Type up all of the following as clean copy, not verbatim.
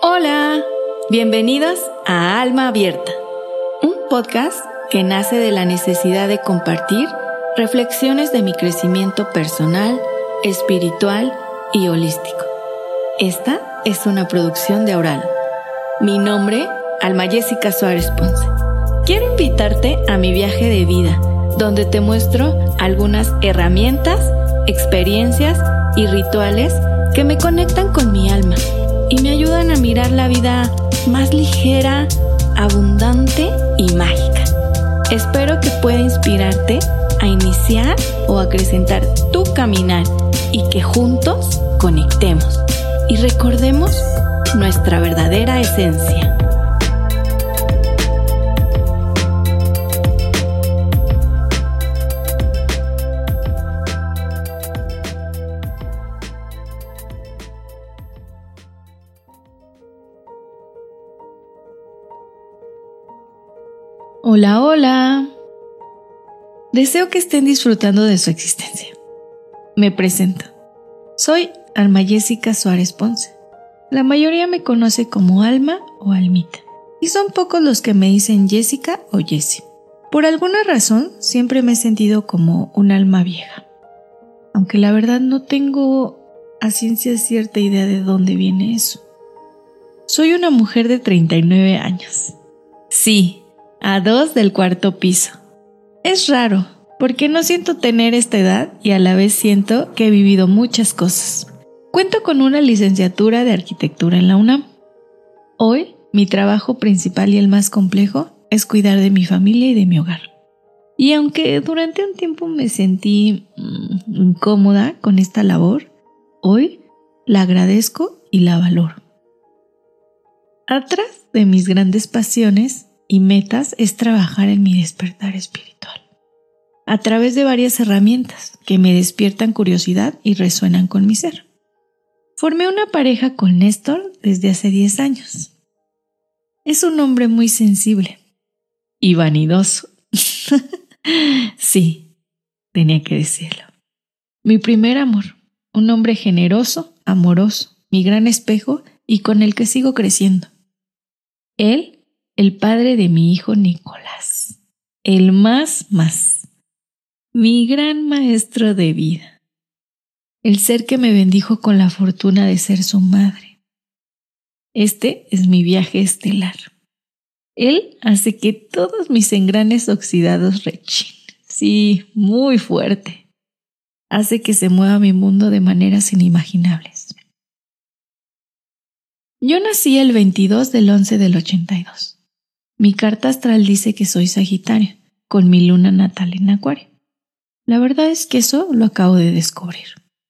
Hola, bienvenidos a Alma Abierta, un podcast que nace de la necesidad de compartir reflexiones de mi crecimiento personal, espiritual y holístico. Esta es una producción de Aural. Mi nombre, Alma Jessica Suárez Ponce. Quiero invitarte a mi viaje de vida, donde te muestro algunas herramientas, experiencias y rituales que me conectan con mi alma y me ayudan a mirar la vida más ligera, abundante y mágica. Espero que pueda inspirarte a iniciar o acrecentar tu caminar y que juntos conectemos y recordemos nuestra verdadera esencia. Hola, hola. Deseo que estén disfrutando de su existencia. Me presento. Soy Alma Jessica Suárez Ponce. La mayoría me conoce como Alma o Almita. Y son pocos los que me dicen Jessica o Jessie. Por alguna razón, siempre me he sentido como un alma vieja. Aunque la verdad no tengo a ciencia cierta idea de dónde viene eso. Soy una mujer de 39 años. Sí, a 2 del 4º piso. Es raro, porque no siento tener esta edad y a la vez siento que he vivido muchas cosas. Cuento con una licenciatura de arquitectura en la UNAM. Hoy, mi trabajo principal y el más complejo es cuidar de mi familia y de mi hogar. Y aunque durante un tiempo me sentí incómoda con esta labor, hoy la agradezco y la valoro. Atrás de mis grandes pasiones y metas es trabajar en mi despertar espiritual, a través de varias herramientas que me despiertan curiosidad y resuenan con mi ser. Formé una pareja con Néstor desde hace 10 años. Es un hombre muy sensible y vanidoso. Sí, tenía que decirlo. Mi primer amor, un hombre generoso, amoroso, mi gran espejo y con el que sigo creciendo. Él, el padre de mi hijo Nicolás, el más, mi gran maestro de vida, el ser que me bendijo con la fortuna de ser su madre. Este es mi viaje estelar. Él hace que todos mis engranes oxidados rechinen, sí, muy fuerte. Hace que se mueva mi mundo de maneras inimaginables. Yo nací el 22 del 11 del 82. Mi carta astral dice que soy Sagitario, con mi luna natal en Acuario. La verdad es que eso lo acabo de descubrir.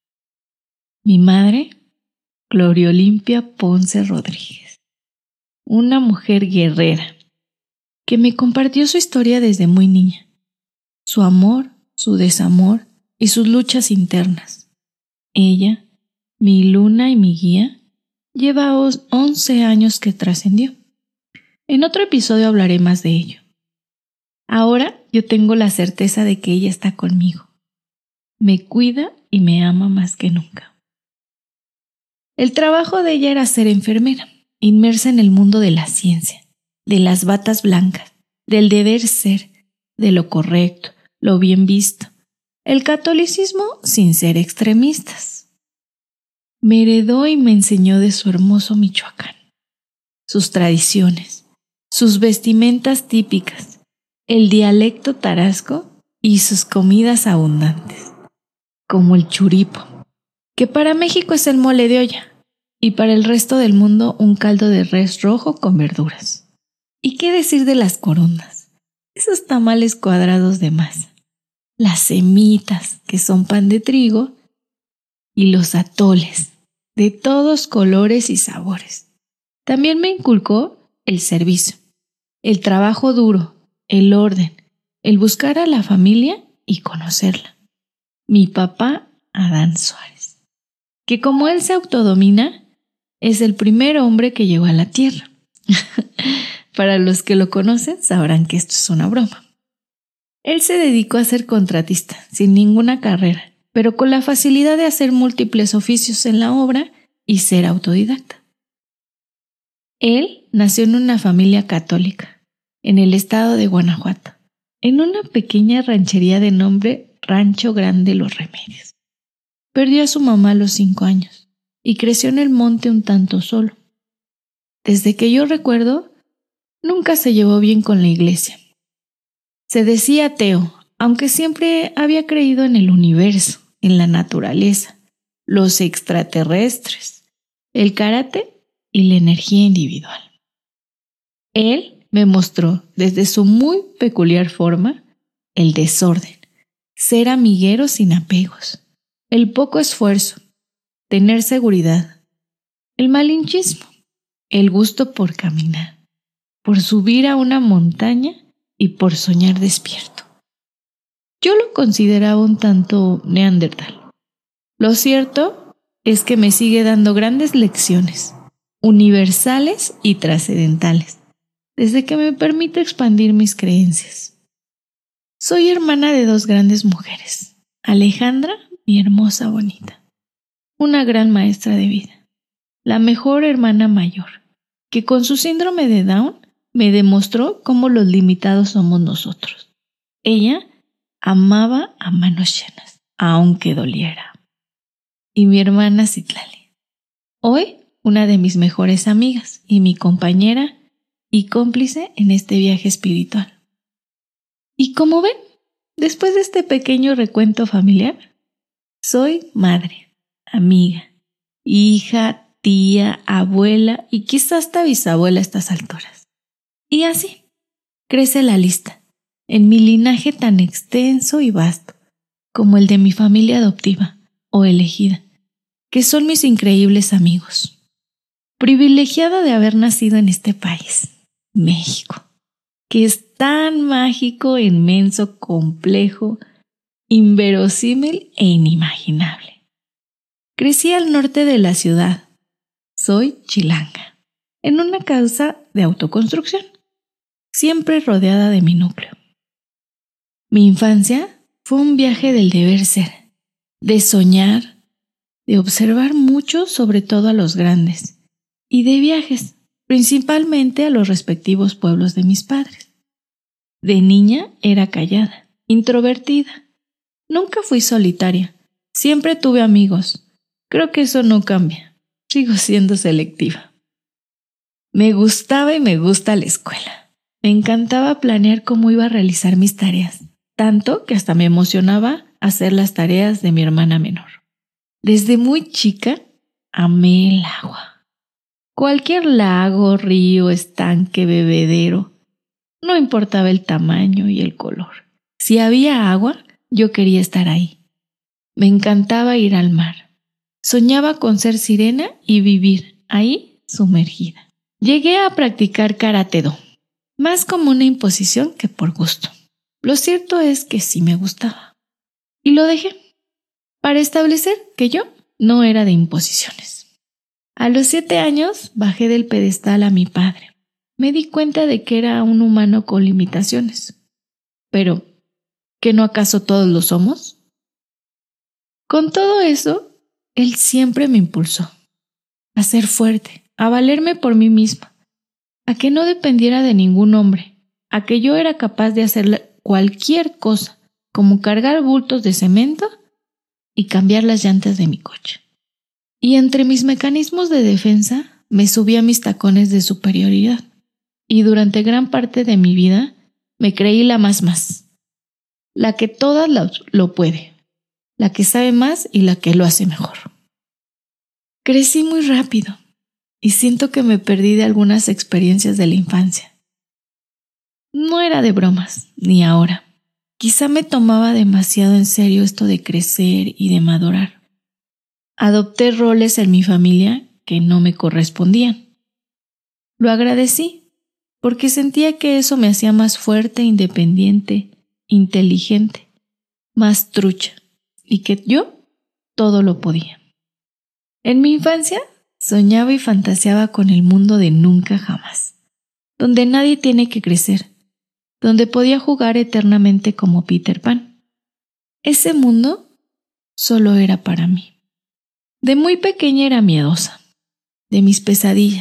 Mi madre, Gloria Olimpia Ponce Rodríguez, una mujer guerrera, que me compartió su historia desde muy niña, su amor, su desamor y sus luchas internas. Ella, mi luna y mi guía, lleva 11 años que trascendió. En otro episodio hablaré más de ello. Ahora yo tengo la certeza de que ella está conmigo. Me cuida y me ama más que nunca. El trabajo de ella era ser enfermera, inmersa en el mundo de la ciencia, de las batas blancas, del deber ser, de lo correcto, lo bien visto. El catolicismo sin ser extremistas. Me heredó y me enseñó de su hermoso Michoacán, sus tradiciones, sus vestimentas típicas, el dialecto tarasco y sus comidas abundantes, como el churipo, que para México es el mole de olla y para el resto del mundo un caldo de res rojo con verduras. ¿Y qué decir de las corundas? Esos tamales cuadrados de masa, las semitas, que son pan de trigo, y los atoles, de todos colores y sabores. También me inculcó el servicio, el trabajo duro, el orden, el buscar a la familia y conocerla. Mi papá, Adán Suárez, que como él se autodomina, es el primer hombre que llegó a la tierra. Para los que lo conocen sabrán que esto es una broma. Él se dedicó a ser contratista, sin ninguna carrera, pero con la facilidad de hacer múltiples oficios en la obra y ser autodidacta. Él nació en una familia católica, en el estado de Guanajuato, en una pequeña ranchería de nombre Rancho Grande Los Remedios. Perdió a su mamá a los 5 años y creció en el monte un tanto solo. Desde que yo recuerdo, nunca se llevó bien con la iglesia. Se decía ateo, aunque siempre había creído en el universo, en la naturaleza, los extraterrestres, el karate y la energía individual. Él me mostró, desde su muy peculiar forma, el desorden, ser amiguero sin apegos, el poco esfuerzo, tener seguridad, el malinchismo, el gusto por caminar, por subir a una montaña y por soñar despierto. Yo lo consideraba un tanto neandertal. Lo cierto es que me sigue dando grandes lecciones, universales y trascendentales, desde que me permite expandir mis creencias. Soy hermana de 2 grandes mujeres, Alejandra, mi hermosa bonita, una gran maestra de vida, la mejor hermana mayor, que con su síndrome de Down me demostró cómo los limitados somos nosotros. Ella amaba a manos llenas, aunque doliera. Y mi hermana Citlali, hoy una de mis mejores amigas y mi compañera y cómplice en este viaje espiritual. Y como ven, después de este pequeño recuento familiar, soy madre, amiga, hija, tía, abuela y quizás hasta bisabuela a estas alturas. Y así crece la lista, en mi linaje tan extenso y vasto, como el de mi familia adoptiva o elegida, que son mis increíbles amigos. Privilegiada de haber nacido en este país, México, que es tan mágico, inmenso, complejo, inverosímil e inimaginable. Crecí al norte de la ciudad. Soy chilanga, en una casa de autoconstrucción, siempre rodeada de mi núcleo. Mi infancia fue un viaje del deber ser, de soñar, de observar mucho, sobre todo a los grandes, y de viajes, principalmente a los respectivos pueblos de mis padres. De niña era callada, introvertida. Nunca fui solitaria, siempre tuve amigos. Creo que eso no cambia, sigo siendo selectiva. Me gustaba y me gusta la escuela. Me encantaba planear cómo iba a realizar mis tareas, tanto que hasta me emocionaba hacer las tareas de mi hermana menor. Desde muy chica amé el agua. Cualquier lago, río, estanque, bebedero, no importaba el tamaño y el color. Si había agua, yo quería estar ahí. Me encantaba ir al mar. Soñaba con ser sirena y vivir ahí sumergida. Llegué a practicar karate-do, más como una imposición que por gusto. Lo cierto es que sí me gustaba. Y lo dejé, para establecer que yo no era de imposiciones. A los 7 años bajé del pedestal a mi padre. Me di cuenta de que era un humano con limitaciones. Pero, ¿qué no acaso todos lo somos? Con todo eso, él siempre me impulsó a ser fuerte, a valerme por mí misma, a que no dependiera de ningún hombre, a que yo era capaz de hacer cualquier cosa, como cargar bultos de cemento y cambiar las llantas de mi coche. Y entre mis mecanismos de defensa me subí a mis tacones de superioridad. Y durante gran parte de mi vida me creí la más, la que todas lo puede, la que sabe más y la que lo hace mejor. Crecí muy rápido y siento que me perdí de algunas experiencias de la infancia. No era de bromas, ni ahora. Quizá me tomaba demasiado en serio esto de crecer y de madurar. Adopté roles en mi familia que no me correspondían. Lo agradecí, porque sentía que eso me hacía más fuerte, independiente, inteligente, más trucha, y que yo todo lo podía. En mi infancia soñaba y fantaseaba con el mundo de nunca jamás, donde nadie tiene que crecer, donde podía jugar eternamente como Peter Pan. Ese mundo solo era para mí. De muy pequeña era miedosa, de mis pesadillas,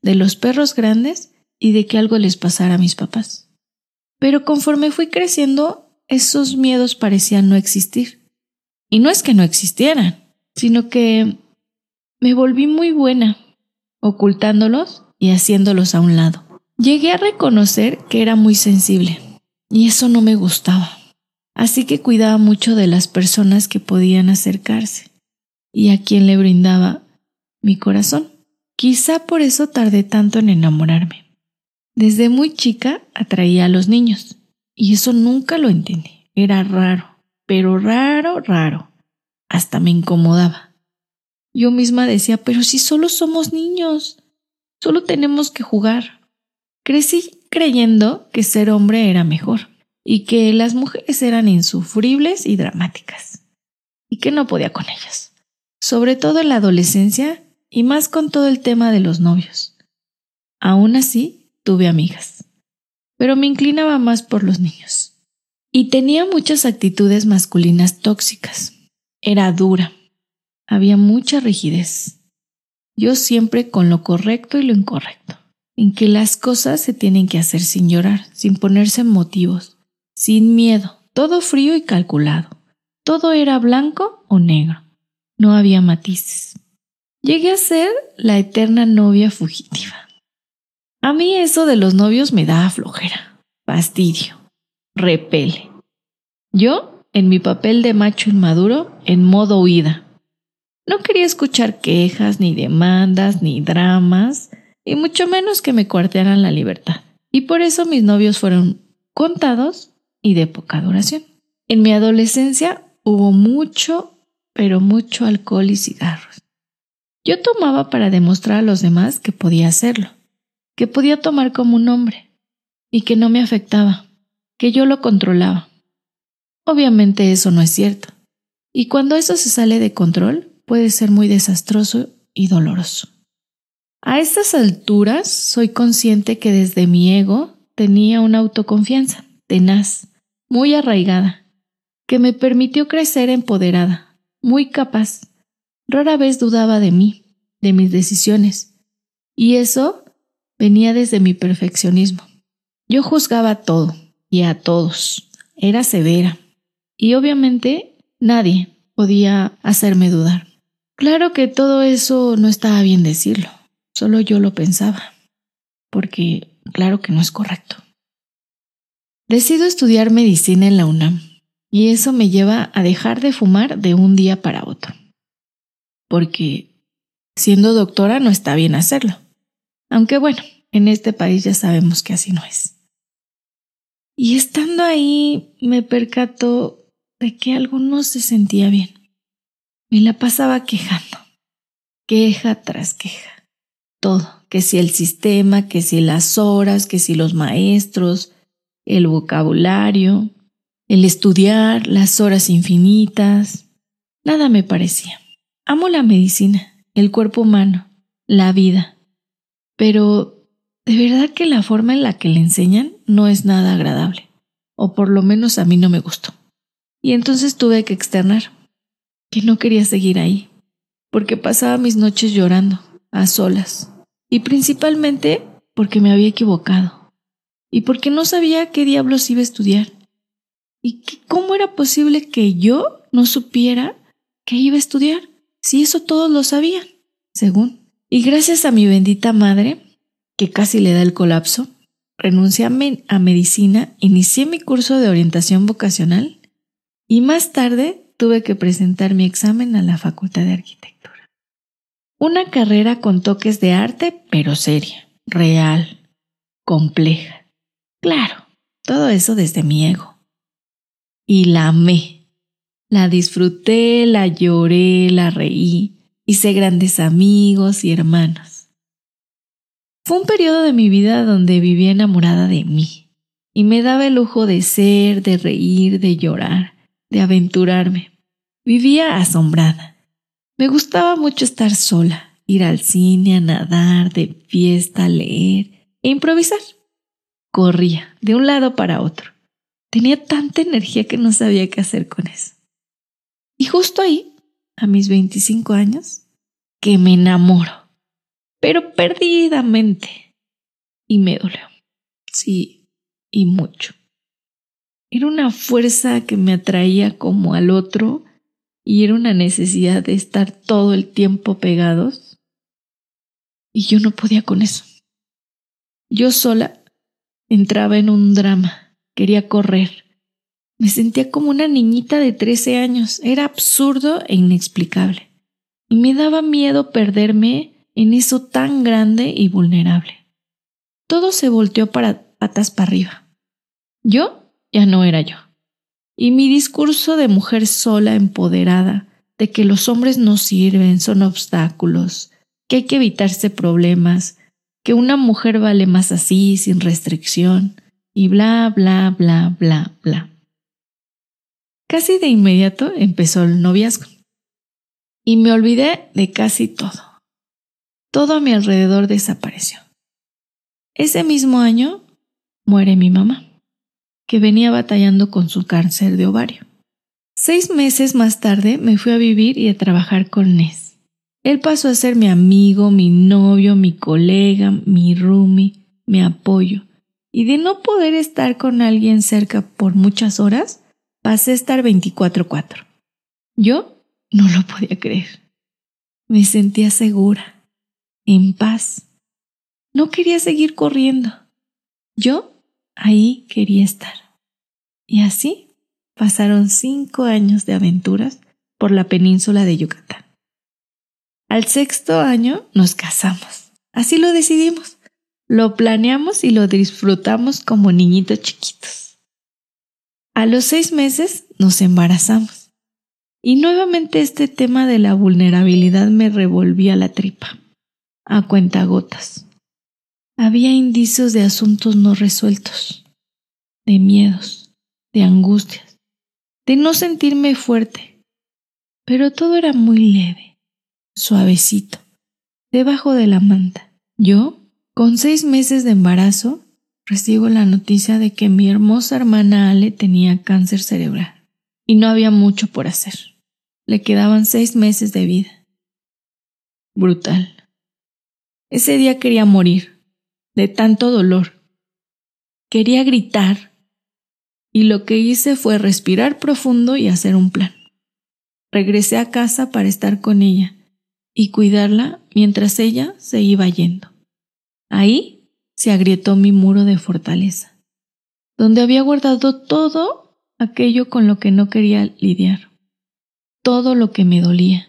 de los perros grandes y de que algo les pasara a mis papás. Pero conforme fui creciendo, esos miedos parecían no existir. Y no es que no existieran, sino que me volví muy buena, ocultándolos y haciéndolos a un lado. Llegué a reconocer que era muy sensible, y eso no me gustaba. Así que cuidaba mucho de las personas que podían acercarse, y a quien le brindaba mi corazón. Quizá por eso tardé tanto en enamorarme. Desde muy chica atraía a los niños, y eso nunca lo entendí. Era raro, pero raro. Hasta me incomodaba. Yo misma decía, pero si solo somos niños, solo tenemos que jugar. Crecí creyendo que ser hombre era mejor, y que las mujeres eran insufribles y dramáticas, y que no podía con ellas. Sobre todo en la adolescencia, y más con todo el tema de los novios. Aún así, tuve amigas, pero me inclinaba más por los niños. Y tenía muchas actitudes masculinas tóxicas. Era dura. Había mucha rigidez. Yo siempre con lo correcto y lo incorrecto. En que las cosas se tienen que hacer sin llorar, sin ponerse motivos, sin miedo, todo frío y calculado. Todo era blanco o negro. No había matices. Llegué a ser la eterna novia fugitiva. A mí eso de los novios me daba flojera, fastidio, repele. Yo, en mi papel de macho inmaduro, en modo huida. No quería escuchar quejas, ni demandas, ni dramas, y mucho menos que me cuartearan la libertad. Y por eso mis novios fueron contados y de poca duración. En mi adolescencia hubo mucho, pero mucho alcohol y cigarros. Yo tomaba para demostrar a los demás que podía hacerlo, que podía tomar como un hombre, y que no me afectaba, que yo lo controlaba. Obviamente eso no es cierto, y cuando eso se sale de control, puede ser muy desastroso y doloroso. A estas alturas soy consciente que desde mi ego tenía una autoconfianza tenaz, muy arraigada, que me permitió crecer empoderada, muy capaz. Rara vez dudaba de mí, de mis decisiones, y eso venía desde mi perfeccionismo. Yo juzgaba todo y a todos, era severa, y obviamente nadie podía hacerme dudar. Claro que todo eso no estaba bien decirlo, solo yo lo pensaba, porque claro que no es correcto. Decido estudiar medicina en la UNAM, y eso me lleva a dejar de fumar de un día para otro, porque siendo doctora no está bien hacerlo, aunque bueno, en este país ya sabemos que así no es. Y estando ahí me percató de que algo no se sentía bien. Me la pasaba quejando, queja tras queja. Todo, que si el sistema, que si las horas, que si los maestros, el vocabulario, el estudiar, las horas infinitas. Nada me parecía. Amo la medicina, el cuerpo humano, la vida. Pero de verdad que la forma en la que le enseñan no es nada agradable. O por lo menos a mí no me gustó. Y entonces tuve que externar que no quería seguir ahí, porque pasaba mis noches llorando, a solas, y principalmente porque me había equivocado, y porque no sabía qué diablos iba a estudiar, y cómo era posible que yo no supiera qué iba a estudiar, si eso todos lo sabían, según. Y gracias a mi bendita madre, que casi le da el colapso, renuncié a medicina, inicié mi curso de orientación vocacional, y más tarde tuve que presentar mi examen a la Facultad de Arquitectura. Una carrera con toques de arte, pero seria, real, compleja. Claro, todo eso desde mi ego. Y la amé. La disfruté, la lloré, la reí. Hice grandes amigos y hermanos. Fue un periodo de mi vida donde viví enamorada de mí. Y me daba el lujo de ser, de reír, de llorar, de aventurarme. Vivía asombrada. Me gustaba mucho estar sola, ir al cine, a nadar, de fiesta, a leer e improvisar. Corría de un lado para otro. Tenía tanta energía que no sabía qué hacer con eso. Y justo ahí, a mis 25 años, que me enamoro. pero perdidamente. Y me dolió. Sí, y mucho. Era una fuerza que me atraía como al otro y era una necesidad de estar todo el tiempo pegados. Y yo no podía con eso. Yo sola entraba en un drama. Quería correr. Me sentía como una niñita de 13 años. Era absurdo e inexplicable. Y me daba miedo perderme en eso tan grande y vulnerable. Todo se volteó patas para arriba. Yo ya no era yo. Y mi discurso de mujer sola, empoderada, de que los hombres no sirven, son obstáculos, que hay que evitarse problemas, que una mujer vale más así, sin restricción, y bla, bla, bla, bla, bla. Casi de inmediato empezó el noviazgo. Y me olvidé de casi todo. Todo a mi alrededor desapareció. Ese mismo año muere mi mamá, que venía batallando con su cáncer de ovario. 6 meses más tarde me fui a vivir y a trabajar con Nes. Él pasó a ser mi amigo, mi novio, mi colega, mi roomie, mi apoyo. Y de no poder estar con alguien cerca por muchas horas, pasé a estar 24/4. Yo no lo podía creer. Me sentía segura, en paz. No quería seguir corriendo. Yo ahí quería estar. Y así pasaron 5 años de aventuras por la península de Yucatán. Al 6º año nos casamos. Así lo decidimos. Lo planeamos y lo disfrutamos como niñitos chiquitos. A los 6 meses nos embarazamos. Y nuevamente este tema de la vulnerabilidad me revolvía la tripa, a cuentagotas. Había indicios de asuntos no resueltos, de miedos, de angustias, de no sentirme fuerte. Pero todo era muy leve, suavecito, debajo de la manta. Yo, con 6 meses de embarazo, recibo la noticia de que mi hermosa hermana Ale tenía cáncer cerebral y no había mucho por hacer. Le quedaban 6 meses de vida. Brutal. Ese día quería morir, de tanto dolor. Quería gritar, y lo que hice fue respirar profundo y hacer un plan. Regresé a casa para estar con ella y cuidarla mientras ella se iba yendo. Ahí se agrietó mi muro de fortaleza, donde había guardado todo aquello con lo que no quería lidiar, todo lo que me dolía.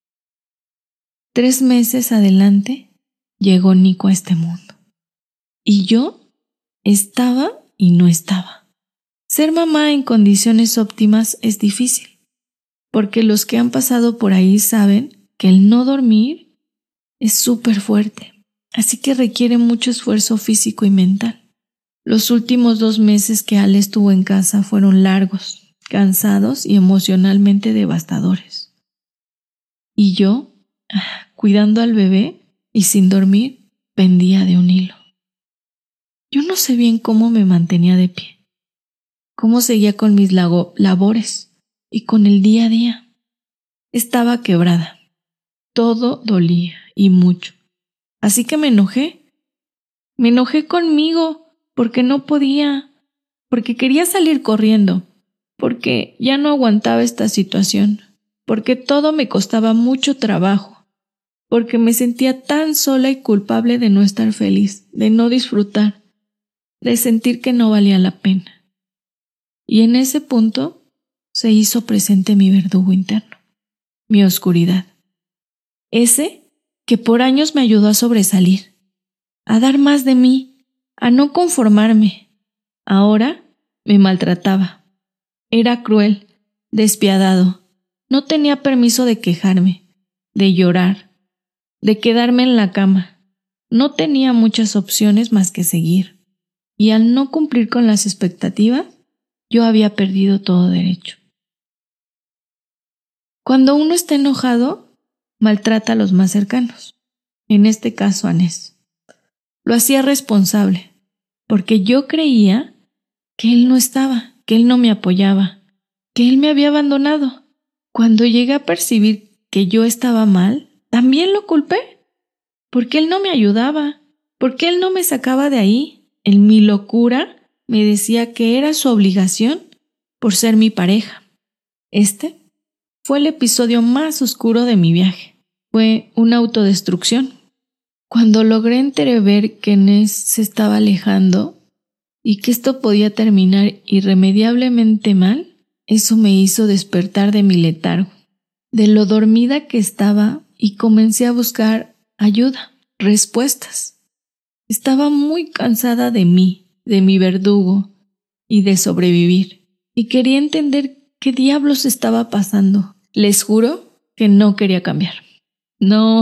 3 meses adelante llegó Nico a este mundo. Y yo estaba y no estaba. Ser mamá en condiciones óptimas es difícil, porque los que han pasado por ahí saben que el no dormir es súper fuerte, así que requiere mucho esfuerzo físico y mental. Los últimos 2 meses que Ale estuvo en casa fueron largos, cansados y emocionalmente devastadores. Y yo, cuidando al bebé y sin dormir, pendía de un hilo. Yo no sé bien cómo me mantenía de pie, cómo seguía con mis labores y con el día a día. Estaba quebrada. Todo dolía y mucho. Así que me enojé. Me enojé conmigo porque no podía, porque quería salir corriendo, porque ya no aguantaba esta situación, porque todo me costaba mucho trabajo, porque me sentía tan sola y culpable de no estar feliz, de no disfrutar, de sentir que no valía la pena. Y en ese punto se hizo presente mi verdugo interno, mi oscuridad. Ese que por años me ayudó a sobresalir, a dar más de mí, a no conformarme. Ahora me maltrataba. Era cruel, despiadado. No tenía permiso de quejarme, de llorar, de quedarme en la cama. No tenía muchas opciones más que seguir. Y al no cumplir con las expectativas, yo había perdido todo derecho. Cuando uno está enojado, maltrata a los más cercanos, en este caso a Nes. Lo hacía responsable, porque yo creía que él no estaba, que él no me apoyaba, que él me había abandonado. Cuando llegué a percibir que yo estaba mal, también lo culpé. ¿Por qué él no me ayudaba? ¿Por qué él no me sacaba de ahí? En mi locura me decía que era su obligación por ser mi pareja. Este fue el episodio más oscuro de mi viaje. Fue una autodestrucción. Cuando logré entrever que Ness se estaba alejando y que esto podía terminar irremediablemente mal, eso me hizo despertar de mi letargo, de lo dormida que estaba, y comencé a buscar ayuda, respuestas. Estaba muy cansada de mí, de mi verdugo y de sobrevivir, y quería entender qué diablos estaba pasando. Les juro que no quería cambiar. No.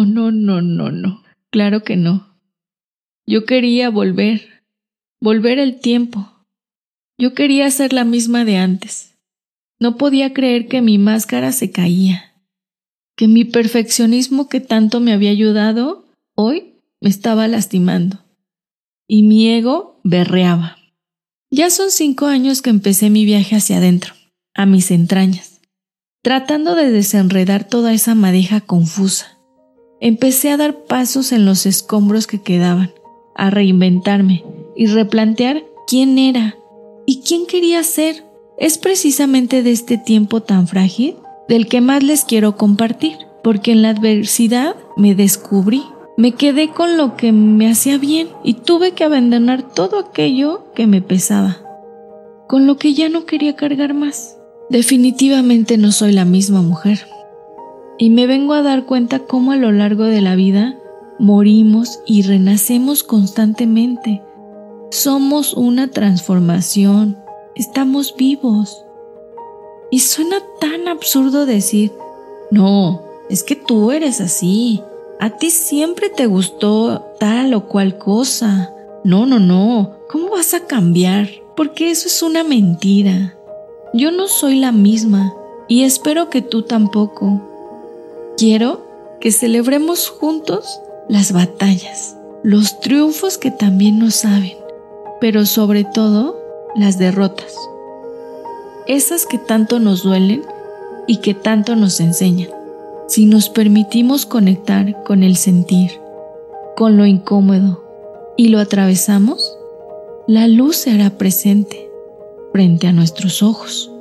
Claro que no. Yo quería volver el tiempo. Yo quería ser la misma de antes. No podía creer que mi máscara se caía, que mi perfeccionismo que tanto me había ayudado, hoy me estaba lastimando. Y mi ego berreaba. Ya son 5 años que empecé mi viaje hacia adentro, a mis entrañas, tratando de desenredar toda esa madeja confusa. Empecé a dar pasos en los escombros que quedaban, a reinventarme y replantear quién era y quién quería ser. Es precisamente de este tiempo tan frágil del que más les quiero compartir, porque en la adversidad me descubrí, me quedé con lo que me hacía bien y tuve que abandonar todo aquello que me pesaba, con lo que ya no quería cargar más. Definitivamente no soy la misma mujer. Y me vengo a dar cuenta cómo a lo largo de la vida morimos y renacemos constantemente. Somos una transformación, estamos vivos. Y suena tan absurdo decir, no, es que tú eres así, a ti siempre te gustó tal o cual cosa. No, ¿cómo vas a cambiar? Porque eso es una mentira. Yo no soy la misma y espero que tú tampoco. Quiero que celebremos juntos las batallas, los triunfos que también nos saben, pero sobre todo las derrotas, esas que tanto nos duelen y que tanto nos enseñan. Si nos permitimos conectar con el sentir, con lo incómodo y lo atravesamos, la luz se hará presente frente a nuestros ojos.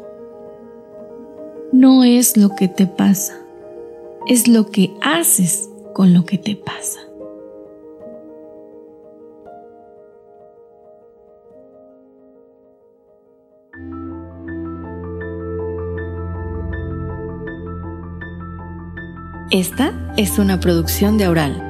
No es lo que te pasa, es lo que haces con lo que te pasa. Esta es una producción de Aural.